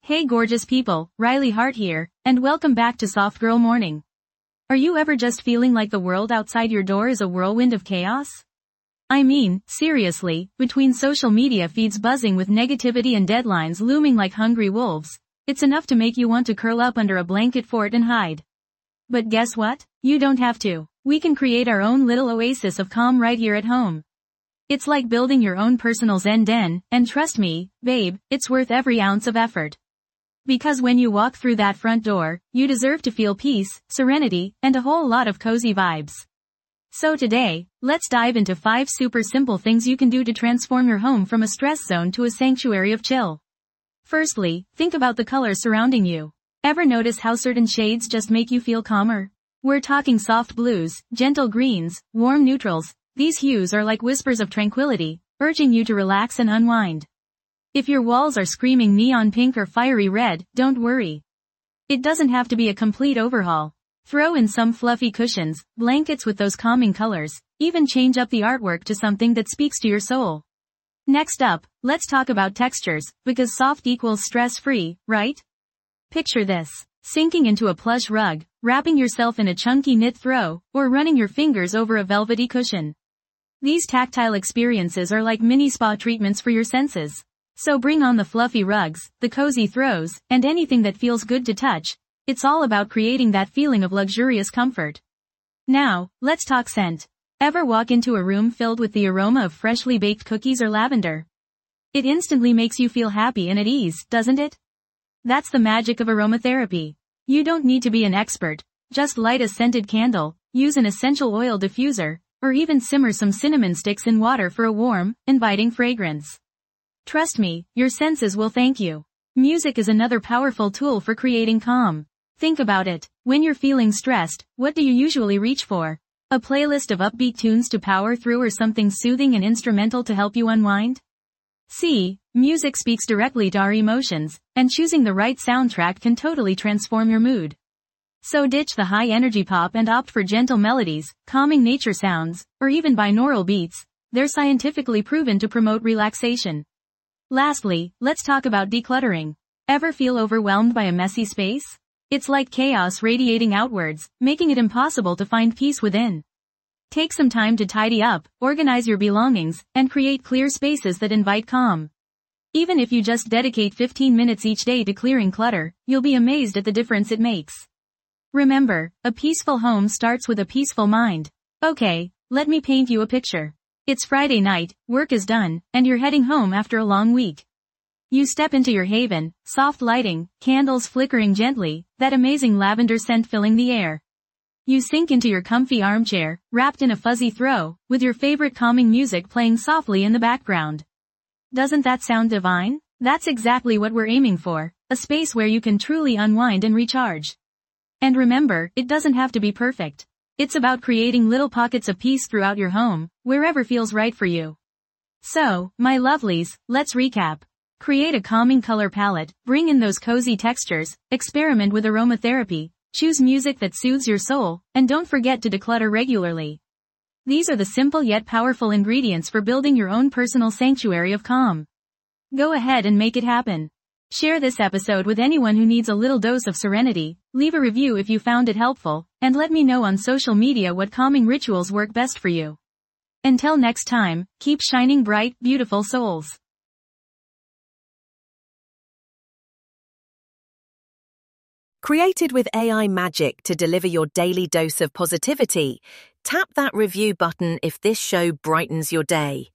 Hey gorgeous people, Riley Hart here, and welcome back to Soft Girl Morning. Are you ever just feeling like the world outside your door is a whirlwind of chaos? I mean, seriously, between social media feeds buzzing with negativity and deadlines looming like hungry wolves, it's enough to make you want to curl up under a blanket fort and hide. But guess what? You don't have to. We can create our own little oasis of calm right here at home. It's like building your own personal Zen den, and trust me, babe, it's worth every ounce of effort. Because when you walk through that front door, you deserve to feel peace, serenity, and a whole lot of cozy vibes. So today, let's dive into 5 super simple things you can do to transform your home from a stress zone to a sanctuary of chill. Firstly, think about the colors surrounding you. Ever notice how certain shades just make you feel calmer? We're talking soft blues, gentle greens, warm neutrals. These hues are like whispers of tranquility, urging you to relax and unwind. If your walls are screaming neon pink or fiery red, don't worry. It doesn't have to be a complete overhaul. Throw in some fluffy cushions, blankets with those calming colors, even change up the artwork to something that speaks to your soul. Next up, let's talk about textures, because soft equals stress-free, right? Picture this: sinking into a plush rug, wrapping yourself in a chunky knit throw, or running your fingers over a velvety cushion. These tactile experiences are like mini spa treatments for your senses. So bring on the fluffy rugs, the cozy throws, and anything that feels good to touch. It's all about creating that feeling of luxurious comfort. Now, let's talk scent. Ever walk into a room filled with the aroma of freshly baked cookies or lavender? It instantly makes you feel happy and at ease, doesn't it? That's the magic of aromatherapy. You don't need to be an expert. Just light a scented candle, use an essential oil diffuser, or even simmer some cinnamon sticks in water for a warm, inviting fragrance. Trust me, your senses will thank you. Music is another powerful tool for creating calm. Think about it. When you're feeling stressed, what do you usually reach for? A playlist of upbeat tunes to power through, or something soothing and instrumental to help you unwind? See, music speaks directly to our emotions, and choosing the right soundtrack can totally transform your mood. So ditch the high-energy pop and opt for gentle melodies, calming nature sounds, or even binaural beats. They're scientifically proven to promote relaxation. Lastly, let's talk about decluttering. Ever feel overwhelmed by a messy space? It's like chaos radiating outwards, making it impossible to find peace within. Take some time to tidy up, organize your belongings, and create clear spaces that invite calm. Even if you just dedicate 15 minutes each day to clearing clutter, you'll be amazed at the difference it makes. Remember, a peaceful home starts with a peaceful mind. Okay, let me paint you a picture. It's Friday night, work is done, and you're heading home after a long week. You step into your haven, soft lighting, candles flickering gently, that amazing lavender scent filling the air. You sink into your comfy armchair, wrapped in a fuzzy throw, with your favorite calming music playing softly in the background. Doesn't that sound divine? That's exactly what we're aiming for, a space where you can truly unwind and recharge. And remember, it doesn't have to be perfect. It's about creating little pockets of peace throughout your home, wherever feels right for you. So, my lovelies, let's recap. Create a calming color palette, bring in those cozy textures, experiment with aromatherapy, choose music that soothes your soul, and don't forget to declutter regularly. These are the simple yet powerful ingredients for building your own personal sanctuary of calm. Go ahead and make it happen. Share this episode with anyone who needs a little dose of serenity, leave a review if you found it helpful, and let me know on social media what calming rituals work best for you. Until next time, keep shining bright, beautiful souls. Created with AI magic to deliver your daily dose of positivity, tap that review button if this show brightens your day.